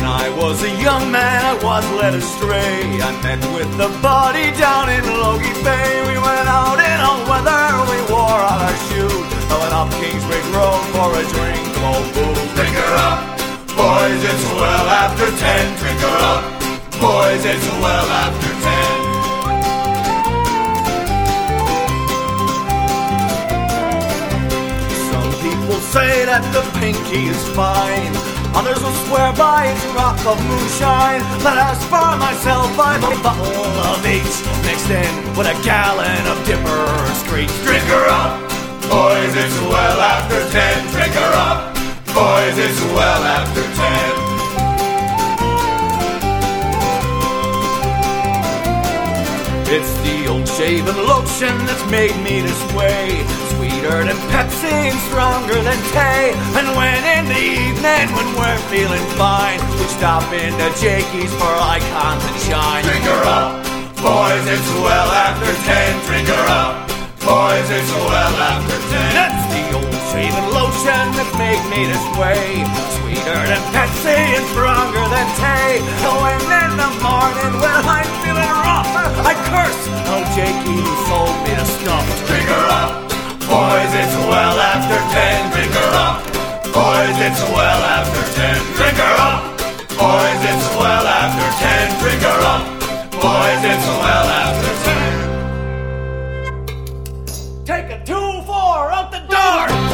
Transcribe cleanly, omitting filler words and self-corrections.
I was a young man, I was led astray. I met with the body down in Logie Bay. We went out in all weather, we wore all our shoes. I went up Kingsbridge Road for a drink of booze. Drink her up, boys, it's well after 10. Drink her up, boys, it's well after 10. Some people say that the pinky is fine, others will swear by its rock of moonshine. But as for myself, I'm a bottle of each, mixed in with a gallon of Dipper Screech. Drink her up, boys, it's well after 10. Drink her up, boys, it's well after 10. It's the old shaven lotion that's made me this way, sweeter than Pepsi and stronger than Tay. And when in the evening, when we're feeling fine, we stop into Jakey's for icons and shine. Drink her up, boys, it's well after 10. Drink her up, boys, it's well after 10. That's the old shaven lotion that's made me this way, sweeter than Pepsi and stronger than Tay. And when in the morning, when I'm feeling rough, I curse old Jakey who sold me the stuff. Drink her up, boys, it's well after 10. Drink her up, boys, it's well after 10. Drink her up, boys, it's well after 10. Drink her up, boys, it's well after 10. Take a 2-4 out the door.